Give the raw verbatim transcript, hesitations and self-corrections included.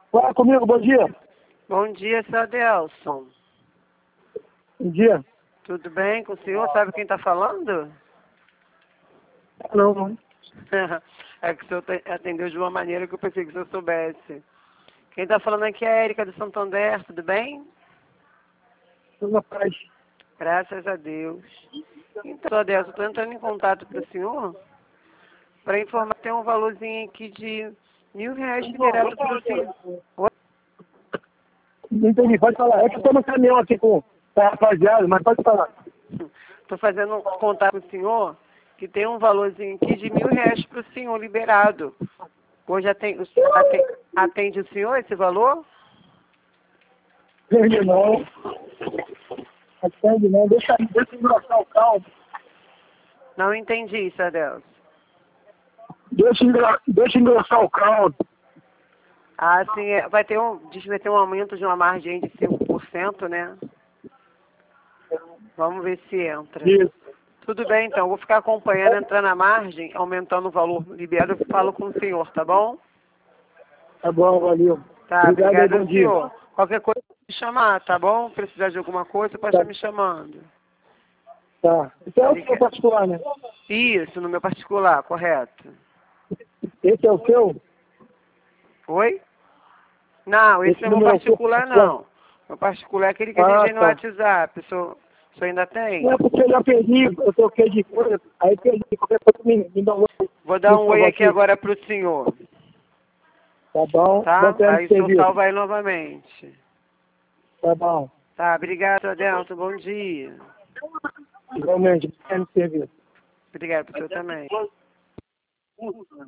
Fala comigo, bom dia. Bom dia, seu Adelson. Bom dia. Tudo bem com o senhor? Sabe quem está falando? Não, não. É que o senhor te- atendeu de uma maneira que eu pensei que o senhor soubesse. Quem está falando aqui é a Érica do Santander, tudo bem? Tudo na paz. Graças a Deus. Então, seu Adelson, eu estou entrando em contato para o senhor para informar que tem um valorzinho aqui de mil reais liberado para o senhor. Oi? Não entendi, pode falar. É que eu tô no caminhão aqui com com a rapaziada, mas pode falar. Estou fazendo um contato com o senhor que tem um valorzinho aqui de mil reais para o senhor liberado. Hoje atende, atende, atende o senhor esse valor? Atende não. Atende não. Deixa, deixa eu engrossar o caldo. Não entendi, seu Adelson. Deixa, engro- deixa eu engrossar o caldo. Ah, sim, é, vai ter um, diz que vai ter um aumento de uma margem de cinco por cento, né? Vamos ver se entra. Isso. Tudo bem, então, vou ficar acompanhando, entrar na margem, aumentando o valor liberado, eu falo com o senhor, tá bom? Tá bom, valeu. Tá, Obrigado aí, obrigado bom ao dia. senhor. Qualquer coisa, me chamar, tá bom? Precisar de alguma coisa, pode Tá. estar me chamando. Tá. Esse é o seu Obrigado. particular, né? Isso, no meu particular, correto. Esse é o seu? Oi? Não, esse Esse não é meu número é o seu particular, particular? não. Meu particular é aquele que a gente Ah, tem no tá. WhatsApp. O senhor, o senhor ainda tem? Não é porque eu já perdi, eu troquei de coisa, aí perdi, qualquer coisa me, me dá um oi. Vou dar Me um oi salva aqui aqui. agora pro senhor, Tá bom? Bom tá? tempo Aí de o senhor serviço. salva aí novamente. Tá bom. Tá, obrigado, Adelson. Bom dia. Igualmente, bom tempo de serviço. Obrigado pro senhor também.